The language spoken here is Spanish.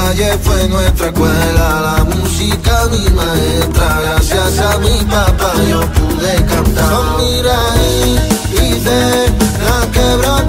calle fue nuestra escuela, la música mi maestra. Gracias a mi papá yo pude cantar. Son mira y de la quebrada